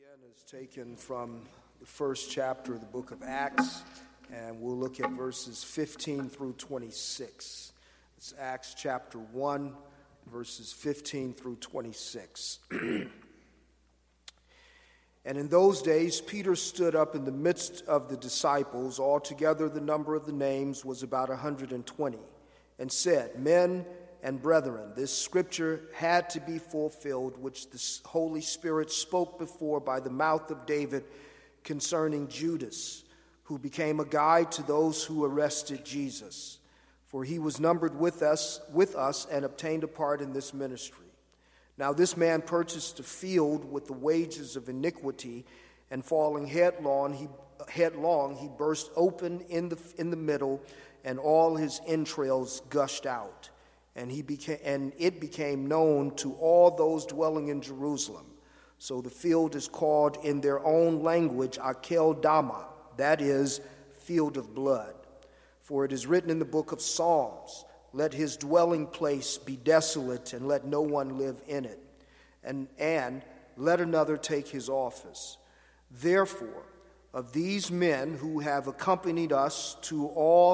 Again is taken from the first chapter of the book of Acts, and we'll look at verses 15 through 26. It's Acts chapter 1, verses 15 through 26. And in those days, Peter stood up in the midst of the disciples. Altogether, the number of the names was about 120, and said, Men and brethren, this scripture had to be fulfilled, which the Holy Spirit spoke before by the mouth of David concerning Judas, who became a guide to those who arrested Jesus. For he was numbered with us and obtained a part in this ministry. Now this man purchased a field with the wages of iniquity, and falling headlong, he burst open in the middle, and all his entrails gushed out. And it became known to all those dwelling in Jerusalem. So the field is called in their own language Akeldama, that is, field of blood. For it is written in the book of Psalms, Let his dwelling place be desolate, and let no one live in it. And let another take his office. Therefore, of these men who have accompanied us to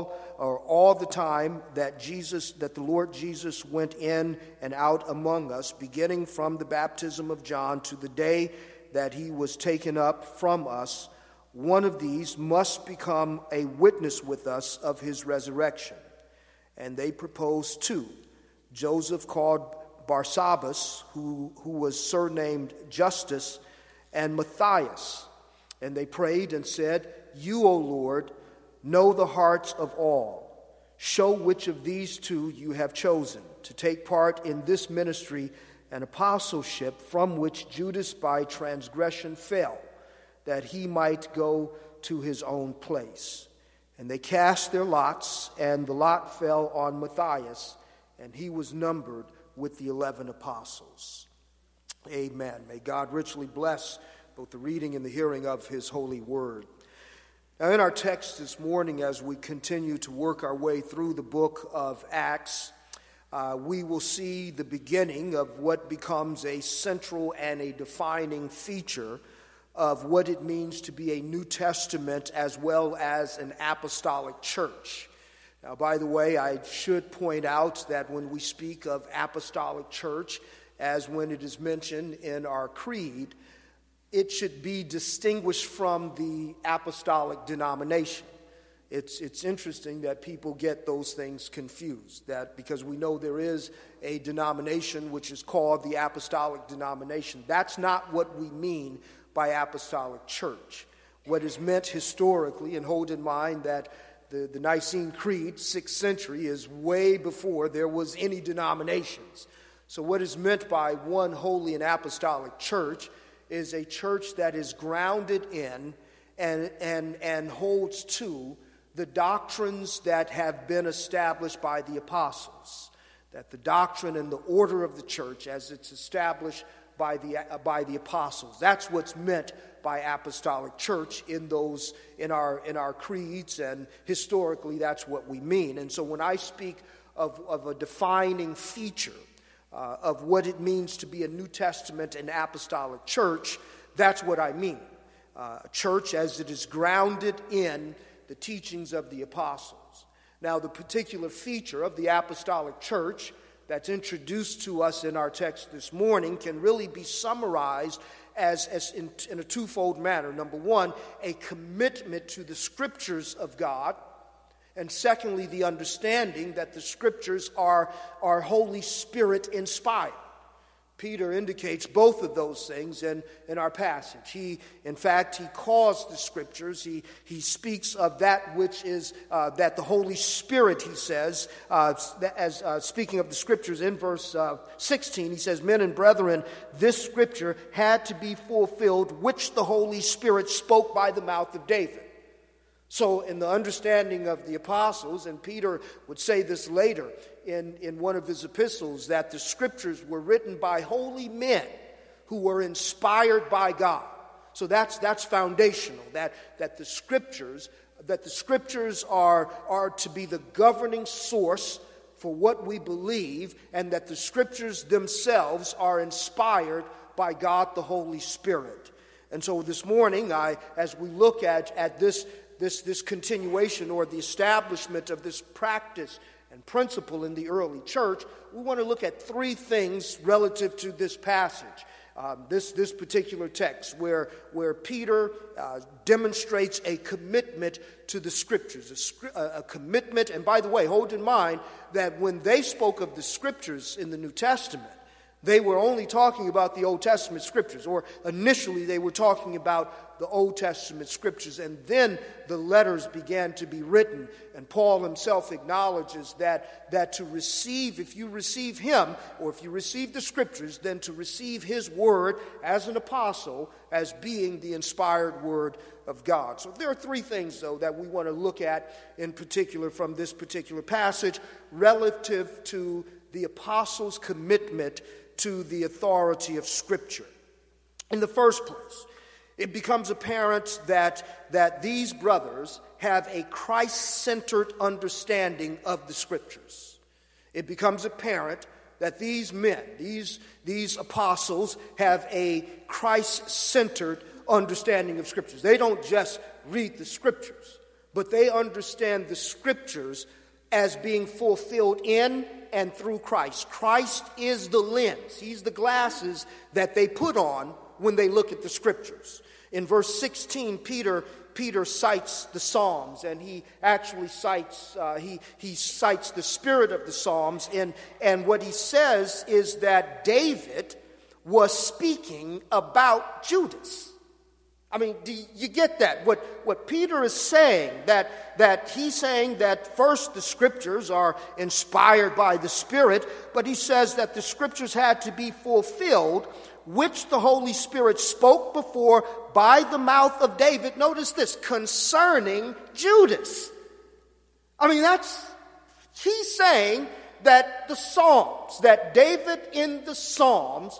all the time that the Lord Jesus went in and out among us, beginning from the baptism of John to the day that he was taken up from us, one of these must become a witness with us of his resurrection. And they proposed two: Joseph called Barsabbas, who was surnamed Justus, and Matthias. And they prayed and said, You, O Lord, know the hearts of all. Show which of these two you have chosen to take part in this ministry and apostleship, from which Judas by transgression fell, that he might go to his own place. And they cast their lots, and the lot fell on Matthias, and he was numbered with the 11 apostles. Amen. May God richly bless both the reading and the hearing of his holy word. Now, in our text this morning, as we continue to work our way through the book of Acts, we will see the beginning of what becomes a central and a defining feature of what it means to be a New Testament as well as an apostolic church. Now, by the way, I should point out that when we speak of apostolic church, as when it is mentioned in our creed, it should be distinguished from the apostolic denomination. It's interesting that people get those things confused, that because we know there is a denomination which is called the apostolic denomination. That's not what we mean by apostolic church. What is meant historically, and hold in mind that the Nicene Creed, 6th century, is way before there was any denominations. So what is meant by one holy and apostolic church is a church that is grounded in and holds to the doctrines that have been established by the apostles. That the doctrine and the order of the church as it's established by the apostles. That's what's meant by apostolic church in our creeds, and historically that's what we mean. And so when I speak of a defining feature of what it means to be a New Testament and apostolic church, that's what I mean. A church as it is grounded in the teachings of the apostles. Now, the particular feature of the apostolic church that's introduced to us in our text this morning can really be summarized as in a twofold manner. Number one, a commitment to the scriptures of God. And secondly, the understanding that the scriptures are Holy Spirit inspired. Peter indicates both of those things in our passage. He calls the scriptures, he speaks of that which is, that the Holy Spirit, he says, speaking of the scriptures in verse 16, he says, Men and brethren, this scripture had to be fulfilled, which the Holy Spirit spoke by the mouth of David. So in the understanding of the apostles, and Peter would say this later in one of his epistles, that the scriptures were written by holy men who were inspired by God. So that's foundational, that the scriptures are to be the governing source for what we believe, and that the scriptures themselves are inspired by God the Holy Spirit. And so this morning, as we look at this continuation or the establishment of this practice and principle in the early church, we want to look at three things relative to this passage. This particular text where Peter demonstrates a commitment to the Scriptures, a commitment. And by the way, hold in mind that when they spoke of the Scriptures in the New Testament, they were only talking about the Old Testament Scriptures, or initially they were talking about the Old Testament Scriptures, and then the letters began to be written. And Paul himself acknowledges that to receive, if you receive him, or if you receive the Scriptures, then to receive his word as an apostle as being the inspired word of God. So there are three things, though, that we want to look at in particular from this particular passage relative to the apostles' commitment to the authority of Scripture. In the first place, it becomes apparent that these brothers have a Christ-centered understanding of the Scriptures. It becomes apparent that these men, these apostles, have a Christ-centered understanding of Scriptures. They don't just read the Scriptures, but they understand the Scriptures as being fulfilled in and through Christ. Christ is the lens. He's the glasses that they put on when they look at the Scriptures. In verse 16, Peter cites the Psalms, and he actually cites he cites the spirit of the Psalms. And what he says is that David was speaking about Judas. I mean, do you get that? What Peter is saying, that he's saying that first the Scriptures are inspired by the Spirit, but he says that the Scriptures had to be fulfilled, which the Holy Spirit spoke before by the mouth of David. Notice this, concerning Judas. I mean, he's saying that the Psalms, that David in the Psalms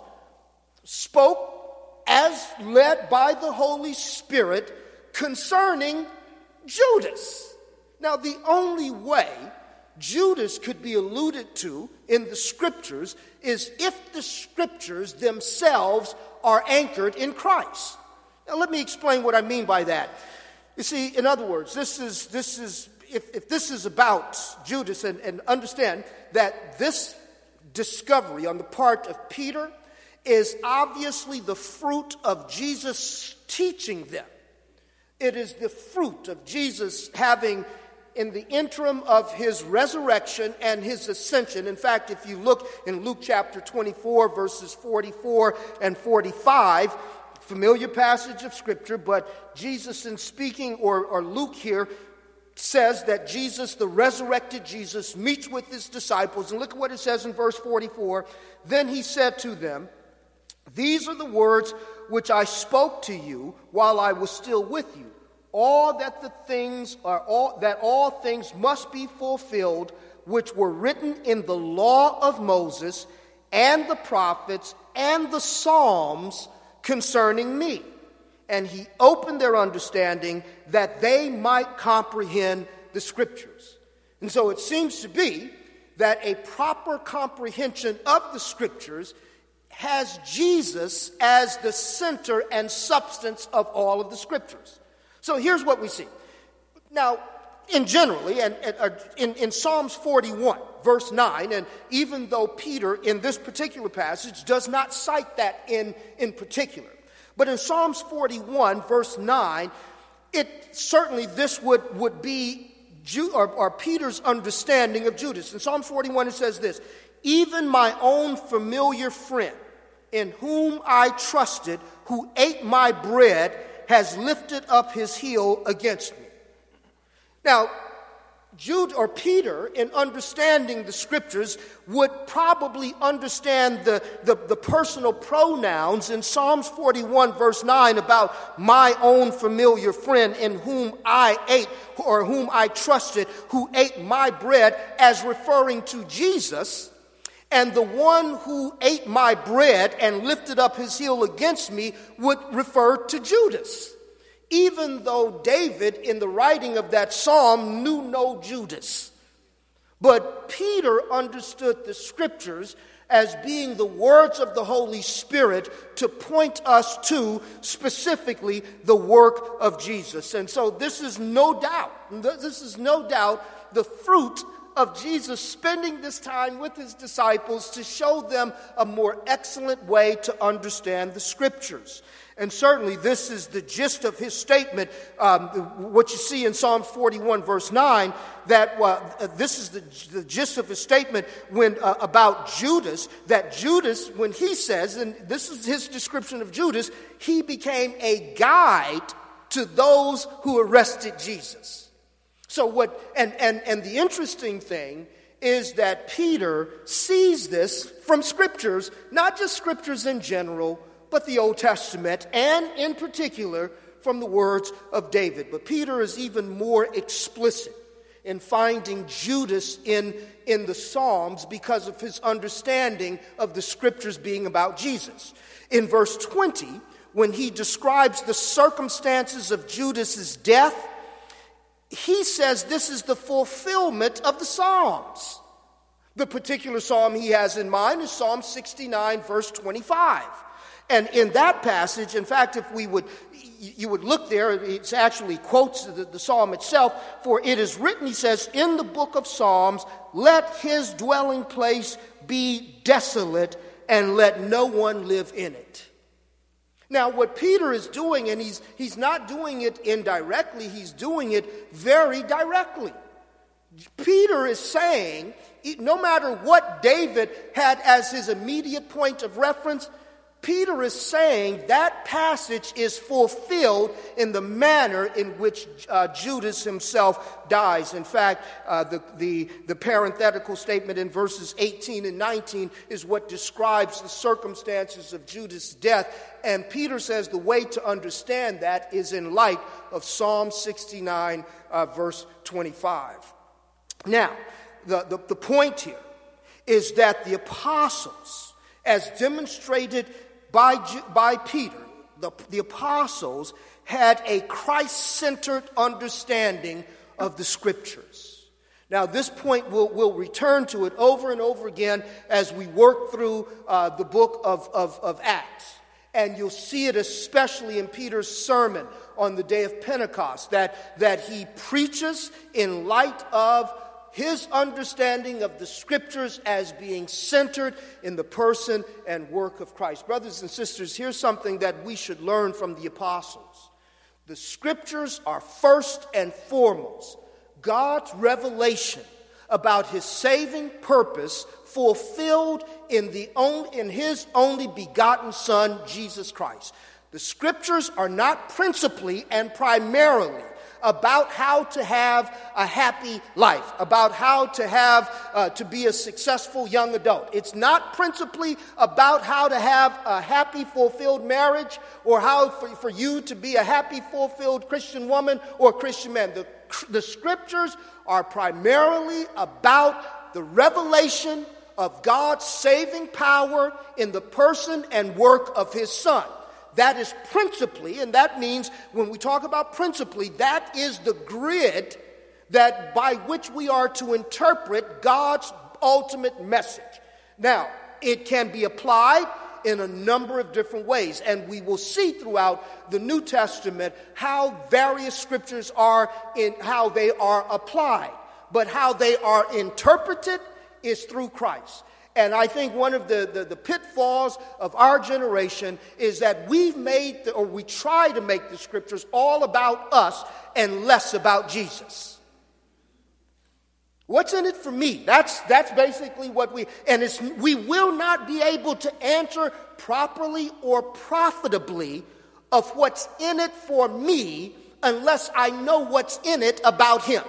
spoke as led by the Holy Spirit concerning Judas. Now, the only way Judas could be alluded to in the Scriptures is if the Scriptures themselves are anchored in Christ. Now, let me explain what I mean by that. You see, in other words, if this is about Judas, and understand that this discovery on the part of Peter is obviously the fruit of Jesus teaching them. It is the fruit of Jesus having, in the interim of his resurrection and his ascension. In fact, if you look in Luke chapter 24, verses 44 and 45, familiar passage of Scripture, but Jesus in speaking, or Luke here, says that Jesus, the resurrected Jesus, meets with his disciples. And look at what it says in verse 44. Then he said to them, "These are the words which I spoke to you while I was still with you. All things must be fulfilled which were written in the law of Moses and the prophets and the Psalms concerning me." And he opened their understanding that they might comprehend the Scriptures. And so it seems to be that a proper comprehension of the Scriptures has Jesus as the center and substance of all of the Scriptures. So here's what we see. Now, in Psalms 41, verse 9, and even though Peter in this particular passage does not cite that in particular, but in Psalms 41, verse 9, this would be Peter's understanding of Judas. In Psalm 41, it says this, "Even my own familiar friend, in whom I trusted, who ate my bread, has lifted up his heel against me." Now, Peter, in understanding the Scriptures, would probably understand the personal pronouns in Psalms 41, verse 9, about my own familiar friend in whom I ate, or whom I trusted, who ate my bread, as referring to Jesus. And the one who ate my bread and lifted up his heel against me would refer to Judas, even though David, in the writing of that psalm, knew no Judas. But Peter understood the Scriptures as being the words of the Holy Spirit to point us to specifically the work of Jesus. And so this is no doubt the fruit of Jesus spending this time with his disciples to show them a more excellent way to understand the Scriptures. And certainly this is the gist of his statement, what you see in Psalm 41 verse 9, that this is the gist of his statement when about Judas, that Judas, when he says, and this is his description of Judas, he became a guide to those who arrested Jesus. So and the interesting thing is that Peter sees this from Scriptures, not just Scriptures in general, but the Old Testament, and in particular from the words of David. But Peter is even more explicit in finding Judas in the Psalms because of his understanding of the Scriptures being about Jesus. In verse 20, when he describes the circumstances of Judas's death, he says this is the fulfillment of the Psalms. The particular psalm he has in mind is Psalm 69, verse 25. And in that passage, in fact, if you would look there, it actually quotes the psalm itself. For it is written, he says, in the book of Psalms, let his dwelling place be desolate, and let no one live in it. Now, what Peter is doing, and he's not doing it indirectly, he's doing it very directly. Peter is saying, no matter what David had as his immediate point of reference, Peter is saying that passage is fulfilled in the manner in which Judas himself dies. In fact, the parenthetical statement in verses 18 and 19 is what describes the circumstances of Judas' death. And Peter says the way to understand that is in light of Psalm 69, verse 25. Now, the point here is that the apostles, as demonstrated by Peter, the apostles had a Christ-centered understanding of the Scriptures. Now, this point, we'll return to it over and over again as we work through the book of Acts. And you'll see it especially in Peter's sermon on the day of Pentecost, that he preaches in light of his understanding of the Scriptures as being centered in the person and work of Christ. Brothers and sisters, here's something that we should learn from the apostles. The Scriptures are first and foremost God's revelation about his saving purpose fulfilled in his only begotten Son, Jesus Christ. The Scriptures are not principally and primarily about how to have a happy life, about how to be a successful young adult. It's not principally about how to have a happy, fulfilled marriage, or how for you to be a happy, fulfilled Christian woman or Christian man. The Scriptures are primarily about the revelation of God's saving power in the person and work of his Son. That is principally, and that means when we talk about principally, that is the grid that by which we are to interpret God's ultimate message. Now, it can be applied in a number of different ways, and we will see throughout the New Testament how various Scriptures are in how they are applied. But how they are interpreted is through Christ. And I think one of the pitfalls of our generation is that we try to make the Scriptures all about us and less about Jesus. What's in it for me? That's basically what we will not be able to answer properly or profitably of what's in it for me unless I know what's in it about him.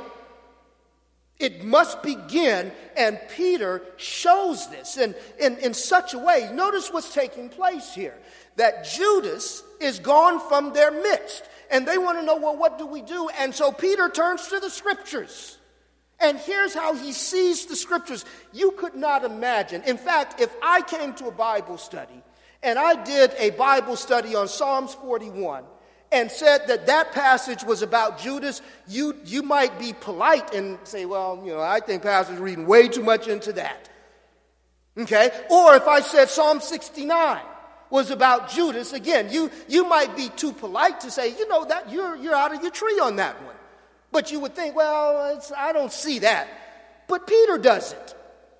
It must begin, and Peter shows this in such a way. Notice what's taking place here, that Judas is gone from their midst, and they want to know, well, what do we do? And so Peter turns to the Scriptures, and here's how he sees the Scriptures. You could not imagine. In fact, if I came to a Bible study, and I did a Bible study on Psalms 41, and said that passage was about Judas, you might be polite and say, well, I think Pastor's reading way too much into that. Okay? Or if I said Psalm 69 was about Judas, again, you might be too polite to say, that you're out of your tree on that one. But you would think, well, I don't see that. But Peter does it.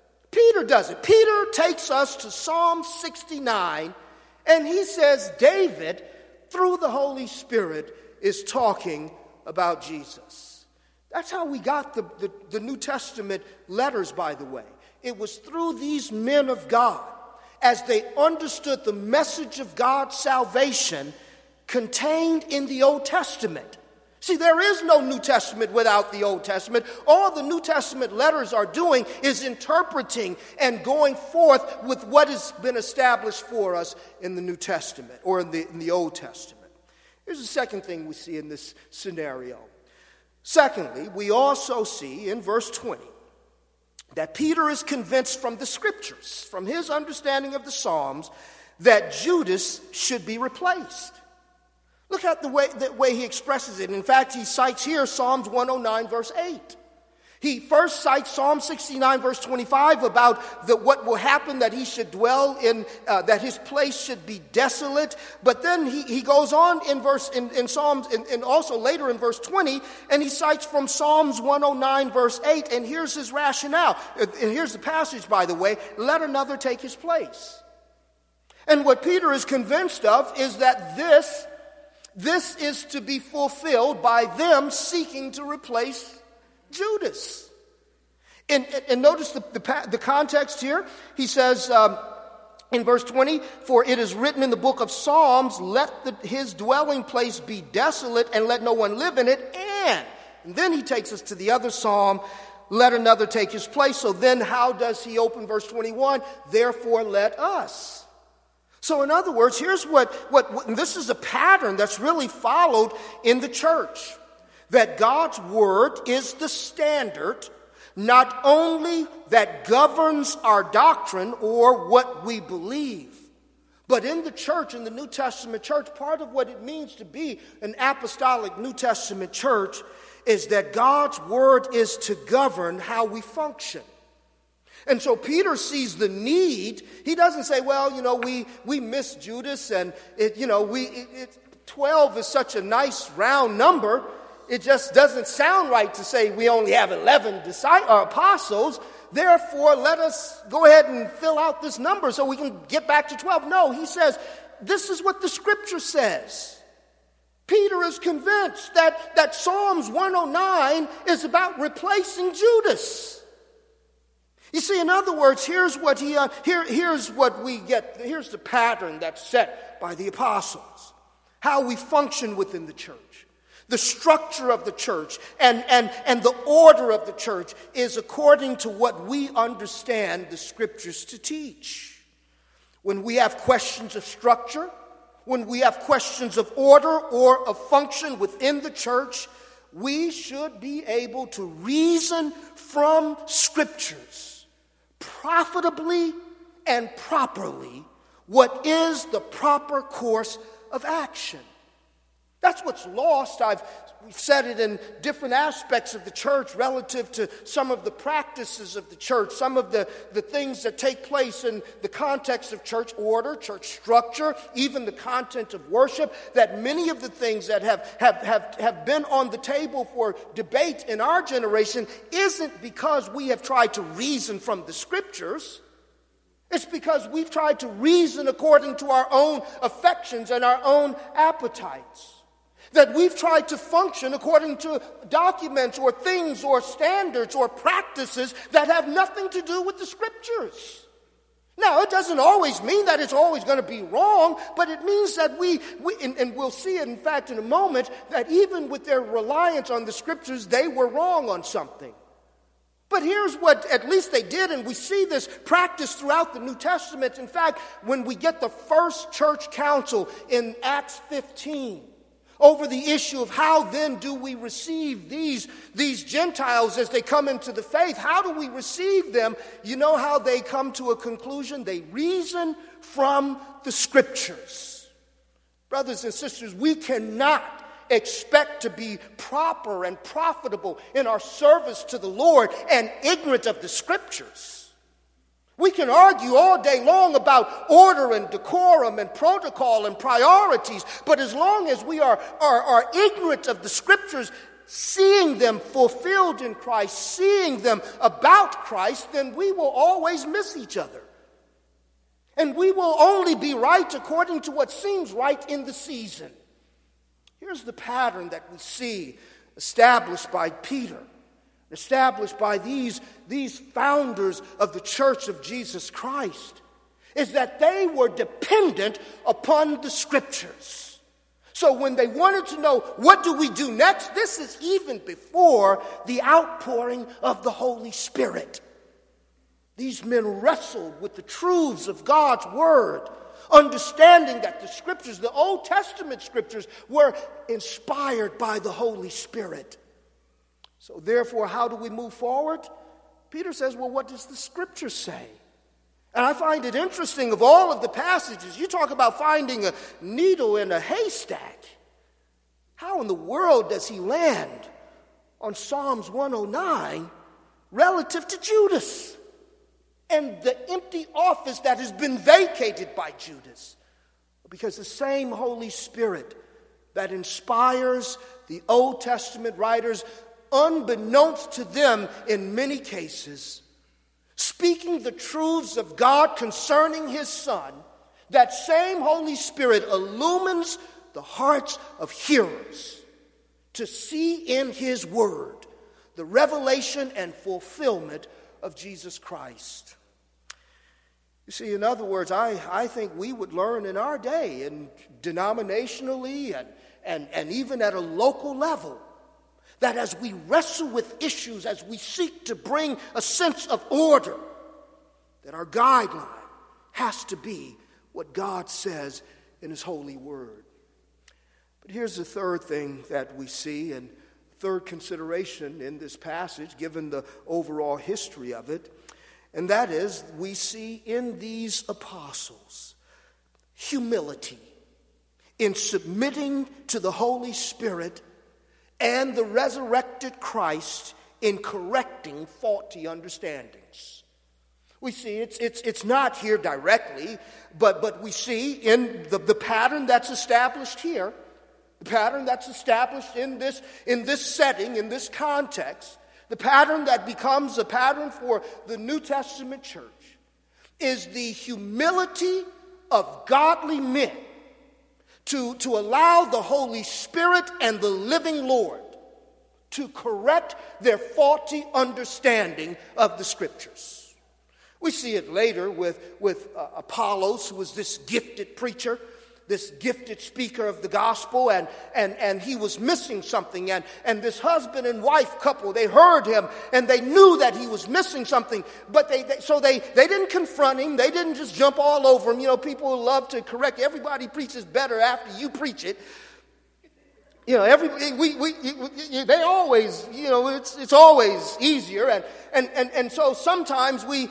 Peter takes us to Psalm 69, and he says David, through the Holy Spirit, is talking about Jesus. That's how we got the New Testament letters, by the way. It was through these men of God, as they understood the message of God's salvation contained in the Old Testament. See, there is no New Testament without the Old Testament. All the New Testament letters are doing is interpreting and going forth with what has been established for us in the New Testament or in the Old Testament. Here's the second thing we see in this scenario. Secondly, we also see in verse 20 that Peter is convinced from the Scriptures, from his understanding of the Psalms, that Judas should be replaced. Look at the way he expresses it. In fact, he cites here Psalms 109, verse 8. He first cites Psalm 69, verse 25 about what will happen, that he should dwell in, that his place should be desolate. But then he goes on in Psalms, and also later in verse 20, and he cites from Psalms 109, verse 8, and here's his rationale. And here's the passage, by the way, let another take his place. And what Peter is convinced of is that this is to be fulfilled by them seeking to replace Judas. And notice the context here. He says in verse 20, for it is written in the book of Psalms, let his dwelling place be desolate and let no one live in it. And then he takes us to the other psalm, let another take his place. So then how does he open verse 21? Therefore let us. So in other words, here's what this is a pattern that's really followed in the church. That God's word is the standard, not only that governs our doctrine or what we believe, but in the church, in the New Testament church, part of what it means to be an apostolic New Testament church is that God's word is to govern how we function. And so Peter sees the need. He doesn't say, well, we miss Judas, and 12 is such a nice round number. It just doesn't sound right to say we only have 11 apostles. Therefore, let us go ahead and fill out this number so we can get back to 12. No, he says, this is what the Scripture says. Peter is convinced that Psalms 109 is about replacing Judas. You see, in other words, here's what we get. Here's the pattern that's set by the apostles. How we function within the church. The structure of the church and the order of the church is according to what we understand the Scriptures to teach. When we have questions of structure, when we have questions of order or of function within the church, we should be able to reason from Scriptures profitably and properly what is the proper course of action. That's what's lost. We've said it in different aspects of the church relative to some of the practices of the church, some of the things that take place in the context of church order, church structure, even the content of worship, that many of the things that have been on the table for debate in our generation isn't because we have tried to reason from the Scriptures. It's because we've tried to reason according to our own affections and our own appetites. That we've tried to function according to documents or things or standards or practices that have nothing to do with the Scriptures. Now, it doesn't always mean that it's always going to be wrong, but it means that and we'll see it, in fact, in a moment, that even with their reliance on the Scriptures, they were wrong on something. But here's what at least they did, and we see this practice throughout the New Testament. In fact, when we get the first church council in Acts 15, over the issue of how then do we receive these Gentiles as they come into the faith. How do we receive them? You know how they come to a conclusion? They reason from the Scriptures. Brothers and sisters, we cannot expect to be proper and profitable in our service to the Lord and ignorant of the Scriptures. We can argue all day long about order and decorum and protocol and priorities, but as long as we are ignorant of the Scriptures, seeing them fulfilled in Christ, seeing them about Christ, then we will always miss each other. And we will only be right according to what seems right in the season. Here's the pattern that we see established by Peter, established by these founders of the Church of Jesus Christ, is that they were dependent upon the Scriptures. So when they wanted to know, what do we do next? This is even before the outpouring of the Holy Spirit. These men wrestled with the truths of God's Word, understanding that the Scriptures, the Old Testament Scriptures, were inspired by the Holy Spirit. So therefore, how do we move forward? Peter says, well, what does the Scripture say? And I find it interesting, of all of the passages, you talk about finding a needle in a haystack. How in the world does he land on Psalms 109 relative to Judas and the empty office that has been vacated by Judas? Because the same Holy Spirit that inspires the Old Testament writers, unbeknownst to them in many cases, speaking the truths of God concerning His Son, that same Holy Spirit illumines the hearts of hearers to see in His Word the revelation and fulfillment of Jesus Christ. You see, in other words, I think we would learn in our day, and denominationally and even at a local level, that as we wrestle with issues, as we seek to bring a sense of order, that our guideline has to be what God says in His holy word. But here's the third thing that we see, and third consideration in this passage, given the overall history of it, and that is, we see in these apostles humility in submitting to the Holy Spirit and the resurrected Christ in correcting faulty understandings. We see it's not here directly, but we see in the pattern that's established here, the pattern that's established in this setting, in this context, the pattern that becomes a pattern for the New Testament church, is the humility of godly men to allow the Holy Spirit and the living Lord to correct their faulty understanding of the Scriptures. We see it later with Apollos, who was this gifted preacher, this gifted speaker of the gospel, and he was missing something. And this husband and wife couple, they heard him, and they knew that he was missing something, but they didn't confront him. They didn't just jump all over him. You know, people love to correct. Everybody preaches better after you preach it. You know, they always, you know, it's always easier, and so sometimes we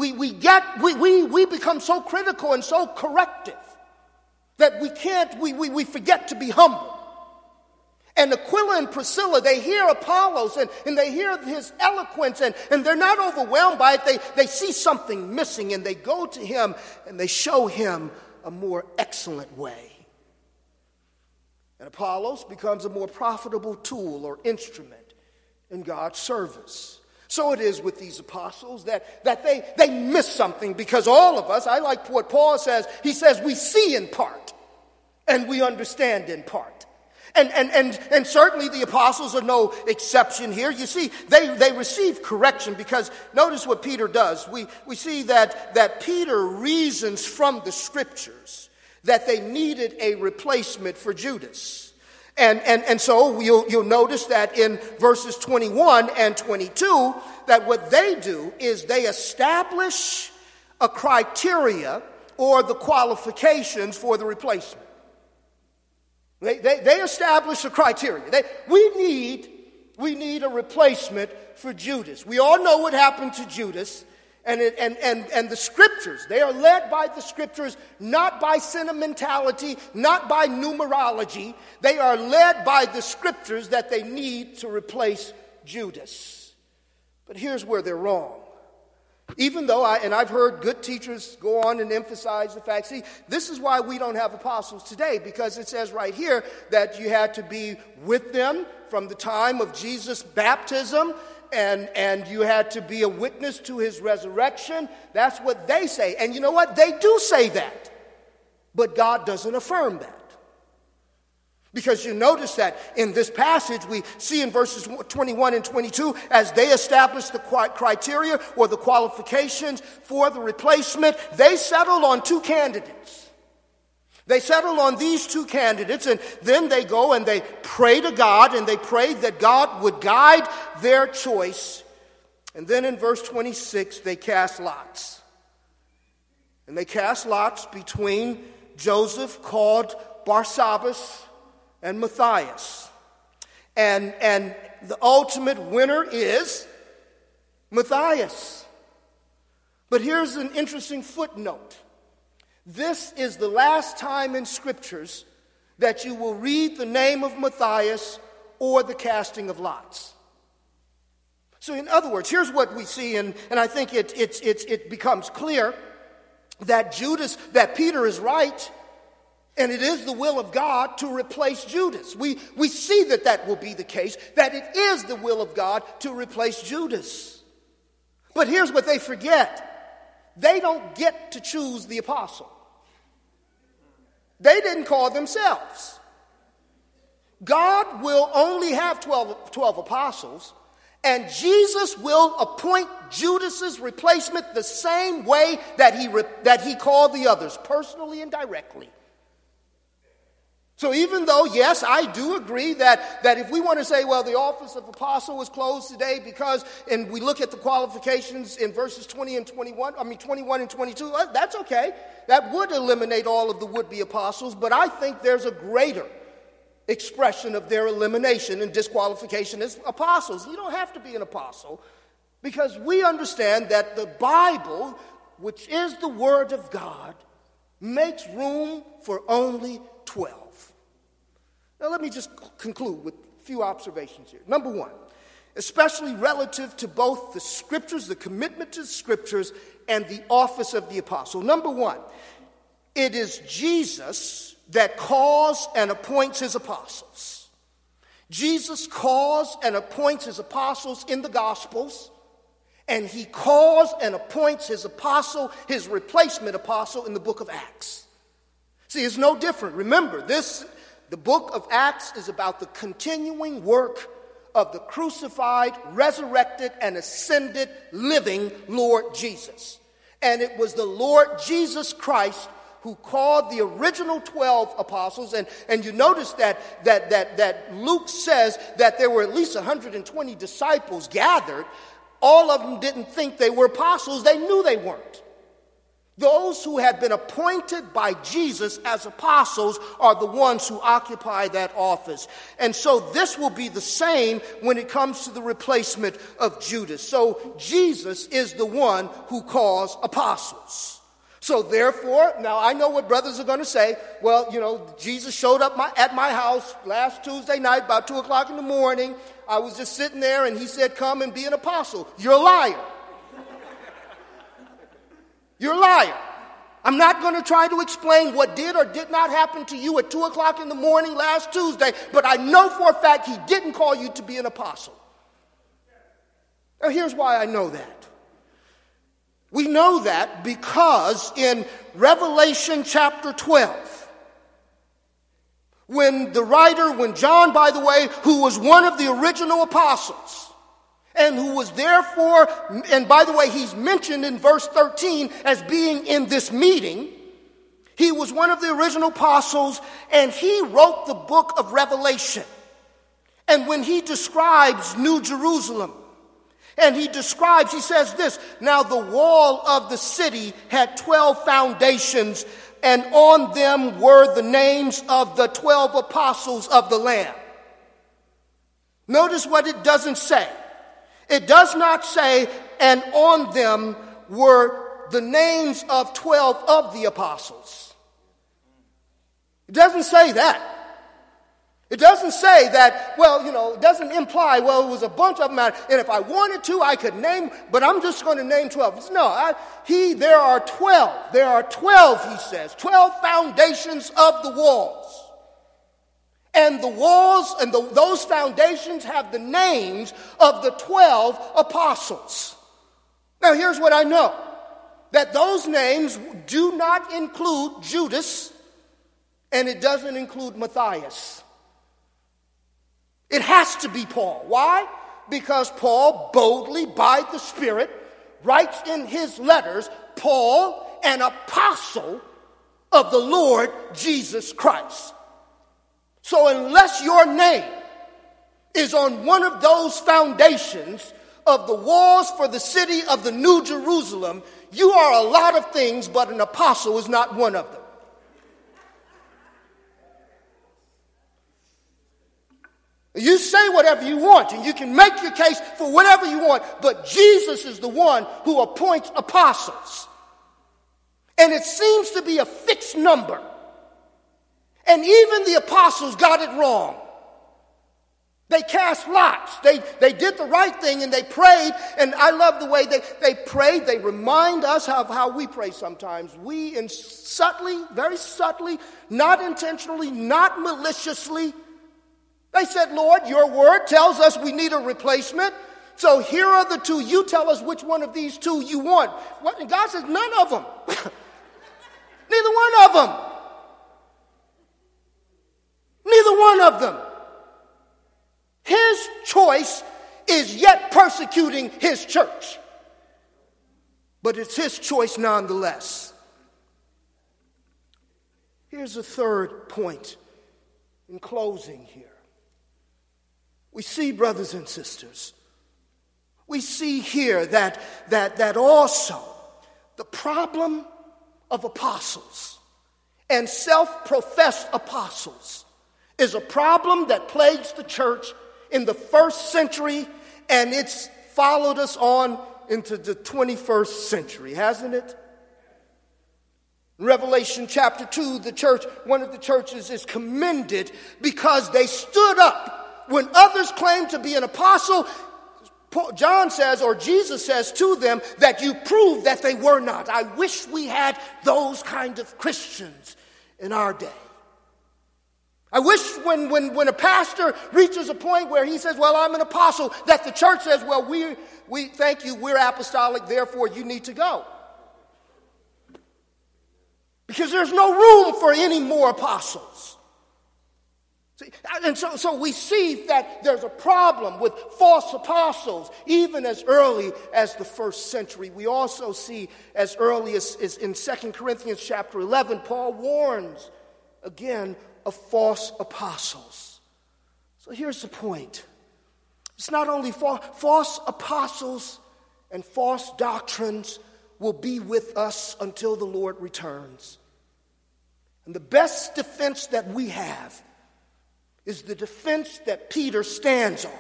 become so critical and so corrective that we forget to be humble. And Aquila and Priscilla, they hear Apollos and they hear his eloquence, and they're not overwhelmed by it. They see something missing, and they go to him and they show him a more excellent way. And Apollos becomes a more profitable tool or instrument in God's service. So it is with these apostles that they miss something, because all of us, I like what Paul says, he says we see in part and we understand in part. And certainly the apostles are no exception here. You see, they receive correction, because notice what Peter does. We see that Peter reasons from the Scriptures that they needed a replacement for Judas. And so you'll notice that in verses 21 and 22, that what they do is they establish a criteria or the qualifications for the replacement. They establish a criteria. We need a replacement for Judas. We all know what happened to Judas. And the Scriptures, they are led by the Scriptures, not by sentimentality, not by numerology. They are led by the Scriptures that they need to replace Judas. But here's where they're wrong. Even though, I've heard good teachers go on and emphasize the fact, see, this is why we don't have apostles today, because it says right here that you had to be with them from the time of Jesus' baptism, and you had to be a witness to his resurrection. That's what they say. And you know what? They do say that. But God doesn't affirm that. Because you notice that in this passage, we see in verses 21 and 22, as they establish the criteria or the qualifications for the replacement, they settled on two candidates. They settled on these two candidates, and then they go and they pray to God, and they pray that God would guide their choice. And then in verse 26, they cast lots. And they cast lots between Joseph, called Barsabbas, and Matthias. And the ultimate winner is Matthias. But here's an interesting footnote. This is the last time in scriptures that you will read the name of Matthias or the casting of lots. So in other words, here's what we see, and I think it becomes clear that Peter is right. And it is the will of God to replace Judas. We see that will be the case, that it is the will of God to replace Judas. But here's what they forget. They don't get to choose the apostle. They didn't call themselves. God will only have 12 apostles, and Jesus will appoint Judas's replacement the same way that he called the others, personally and directly. So even though, yes, I do agree that if we want to say, well, the office of apostle is closed today because, and we look at the qualifications in verses 21 and 22, that's okay. That would eliminate all of the would-be apostles, but I think there's a greater expression of their elimination and disqualification as apostles. You don't have to be an apostle, because we understand that the Bible, which is the Word of God, makes room for only 12. Now let me just conclude with a few observations here. Number one, especially relative to both the scriptures, the commitment to the scriptures, and the office of the apostle. Number one, it is Jesus that calls and appoints his apostles. Jesus calls and appoints his apostles in the Gospels, and he calls and appoints his apostle, his replacement apostle, in the book of Acts. See, it's no different. Remember, the book of Acts is about the continuing work of the crucified, resurrected, and ascended living Lord Jesus. And it was the Lord Jesus Christ who called the original 12 apostles. And you notice that Luke says that there were at least 120 disciples gathered. All of them didn't think they were apostles. They knew they weren't. Those who had been appointed by Jesus as apostles are the ones who occupy that office. And so this will be the same when it comes to the replacement of Judas. So Jesus is the one who calls apostles. So therefore, now I know what brothers are going to say. Well, Jesus showed up at my house last Tuesday night about 2 o'clock in the morning. I was just sitting there and he said, come and be an apostle. You're a liar. You're a liar. I'm not going to try to explain what did or did not happen to you at 2 o'clock in the morning last Tuesday, but I know for a fact he didn't call you to be an apostle. Now here's why I know that. We know that because in Revelation chapter 12, when John, by the way, who was one of the original apostles, and who was therefore, and by the way, he's mentioned in verse 13 as being in this meeting. He was one of the original apostles, and he wrote the book of Revelation. And when he describes New Jerusalem, and he says this, now the wall of the city had 12 foundations, and on them were the names of the 12 apostles of the Lamb. Notice what it doesn't say. It does not say, and on them were the names of 12 of the apostles. It doesn't say that. It doesn't say that, it doesn't imply, it was a bunch of them, and if I wanted to, I could name, but I'm just going to name 12. No, there are 12. There are 12, he says, 12 foundations of the walls. And the walls and those foundations have the names of the 12 apostles. Now, here's what I know. That those names do not include Judas, and it doesn't include Matthias. It has to be Paul. Why? Because Paul boldly, by the Spirit, writes in his letters, Paul, an apostle of the Lord Jesus Christ. So unless your name is on one of those foundations of the walls for the city of the New Jerusalem, you are a lot of things, but an apostle is not one of them. You say whatever you want, and you can make your case for whatever you want, but Jesus is the one who appoints apostles. And it seems to be a fixed number. And even the apostles got it wrong. They cast lots. They did the right thing, and they prayed. And I love the way they prayed. They remind us of how we pray sometimes. We, very subtly, not intentionally, not maliciously, they said, Lord, your word tells us we need a replacement. So here are the two. You tell us which one of these two you want. And God says, none of them. Neither one of them. Neither one of them. His choice is yet persecuting his church. But it's his choice nonetheless. Here's a third point in closing here. We see, brothers and sisters, we see here that also the problem of apostles and self-professed apostles is a problem that plagues the church in the first century, and it's followed us on into the 21st century, hasn't it? In Revelation chapter 2, one of the churches is commended because they stood up when others claimed to be an apostle. John says, or Jesus says to them, that you proved that they were not. I wish we had those kind of Christians in our day. I wish when a pastor reaches a point where he says, well, I'm an apostle, that the church says, well, we thank you, we're apostolic, therefore you need to go. Because there's no room for any more apostles. See, and so we see that there's a problem with false apostles, even as early as the first century. We also see as early as in 2 Corinthians chapter 11, Paul warns again of false apostles. So here's the point. It's not only false apostles and false doctrines will be with us until the Lord returns. And the best defense that we have is the defense that Peter stands on.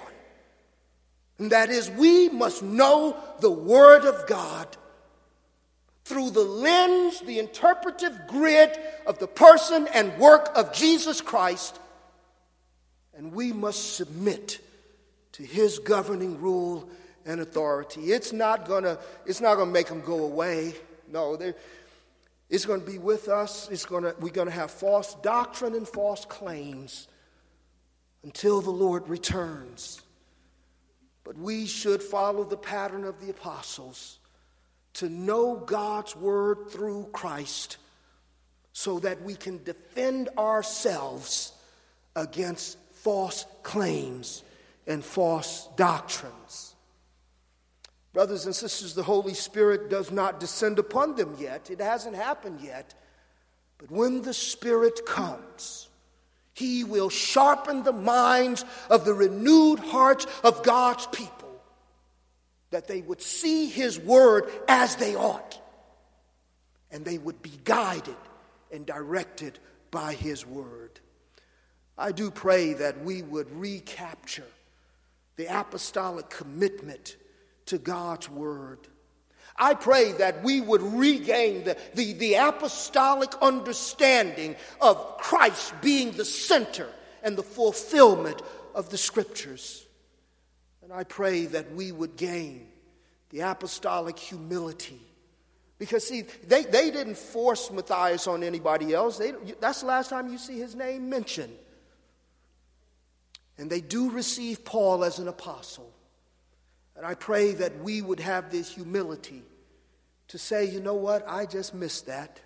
And that is, we must know the Word of God through the lens, the interpretive grid of the person and work of Jesus Christ. And we must submit to his governing rule and authority. It's not gonna make them go away. No, it's going to be with us. We're going to have false doctrine and false claims until the Lord returns. But we should follow the pattern of the apostles to know God's word through Christ so that we can defend ourselves against false claims and false doctrines. Brothers and sisters, the Holy Spirit does not descend upon them yet. It hasn't happened yet. But when the Spirit comes, he will sharpen the minds of the renewed hearts of God's people, that they would see his word as they ought, and they would be guided and directed by his word. I do pray that we would recapture the apostolic commitment to God's word. I pray that we would regain the apostolic understanding of Christ being the center and the fulfillment of the Scriptures. And I pray that we would gain the apostolic humility. Because, see, they didn't force Matthias on anybody else. That's the last time you see his name mentioned. And they do receive Paul as an apostle. And I pray that we would have this humility to say, you know what, I just missed that.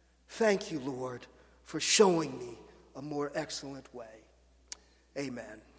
Thank you, Lord, for showing me a more excellent way. Amen.